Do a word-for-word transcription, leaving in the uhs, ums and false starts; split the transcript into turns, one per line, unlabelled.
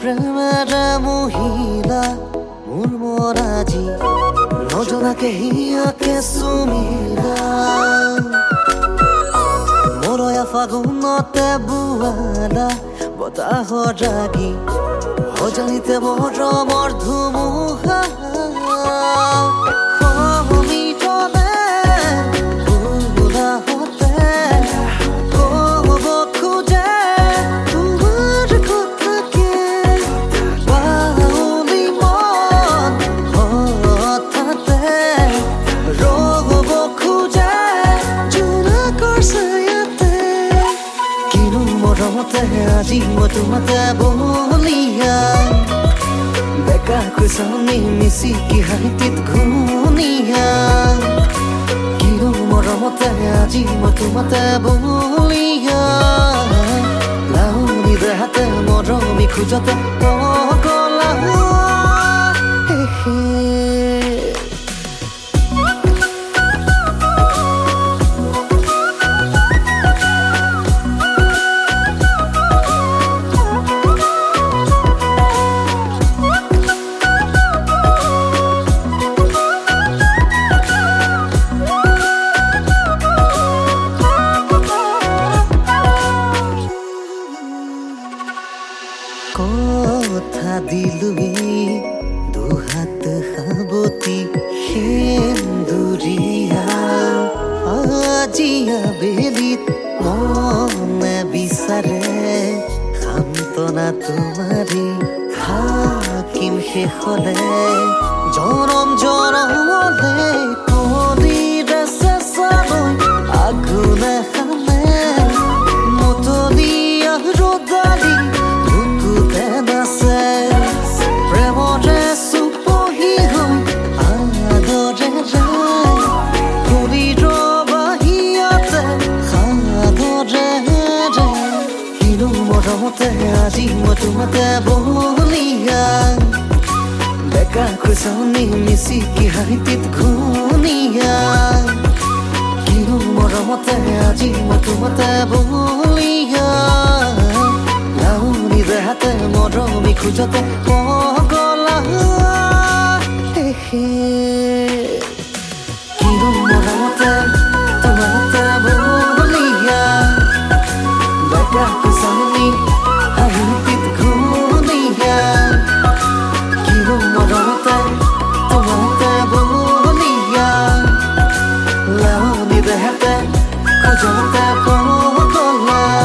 প্ৰেমেৰে মহিলা মোৰ মৰাজি নজনাকে হিয়াকে চুমিলা মৰয়া ফাগুনতে বুৱালা বতাহৰ ৰাগী অজানিতে মৰমৰ ধুমুহা আজি মই তোমাতে বলিয়া বেকা কৈছনি মিচিকি হাঁহিটিত ঘূণিয়া কিনো মৰমতে আজি মই তোমাতে বলিয়া লাউনি দেহাতে মৰমি খোজতে পগলা কথা দিলুই দুহাত সাবতি সেন্দুৰীয়া আজি আবেলিত মনে বিচাৰে সান্তনা তোমাৰে থাকিম শেষলে জনম জনমলে কলিৰে চেঁচালৈ আঘোণে খালে মুতলীয়া ৰ'দালি আজি মই তোমাতে বলিয়া বেকা কৈছনি মিচিকি হাঁহিটিত ঘূণিয়া কিনো মৰমতে আজি মই তোমাতে বলিয়া লাউনি দেহাতে মৰমি খোজতে পগলা কিনো মৰমতে তোমাতে বলিয়া বেকা কৈছনি হাঁহিটিত ঘূণিয়া কিনো মৰমতে তোমাতে বলিয়া লাউনি দেহাতে খোজতে পগলা